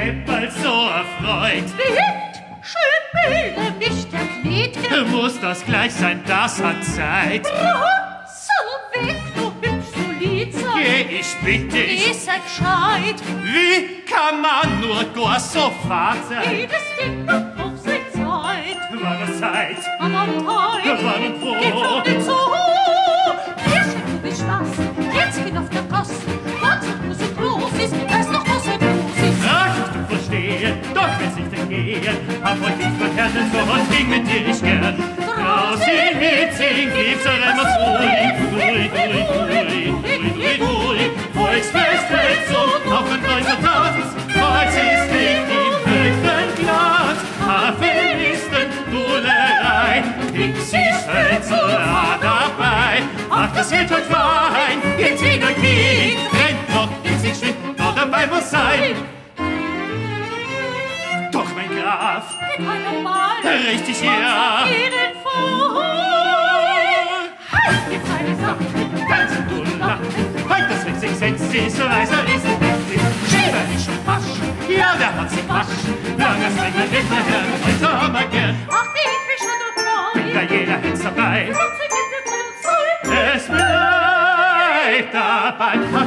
bald so erfreut. Schön bilde mich der Knetke. Muss das gleich sein, das hat Zeit. So weg, du hübsch solid sein. Geh, ich bitte dich. Geh, sei gescheit. Wie kann man nur gar so fad sein? Jedes Ding hat auf seine Zeit. War das Zeit? An einem Tag. War nun froh. Geh vor den Zoo. Kirschen, du bist Spaß. Jetzt geht auf der Gasse. Was Musik los ist, weiß noch, was los ist. Ach, du verstehe, doch wenn's nicht ergehen, hab heute nicht verkehrten, so und ging mit dir nicht gern. Draußen mitsingen, gibt's ein einmal Volksfest hält so, auf ein neuer Tanz, Kreuz ist nicht im höchsten Glanz, Hafenisten, Bullerei, Pixies, Hölzer, dabei. Ach, das wird heute fein, jetzt wieder Kind, rennt noch, jetzt nicht schwimmt, noch dabei muss sein. Doch, mein Graf, Geht heute mal. richtig, ja. Jeden vor. Halt, die feine Sache. Ganz im Dulla, heute das mit 6 Cent, siehst du, weißer ist Schieber nicht schon wasch, ja, der hat sich wasch. Langes Regel wird der Herr, heute haben wir gern. Ach, wie Fisch und Da jeder hätt's dabei, Trotzdem gibt es uns Zeit. es bleibt dabei.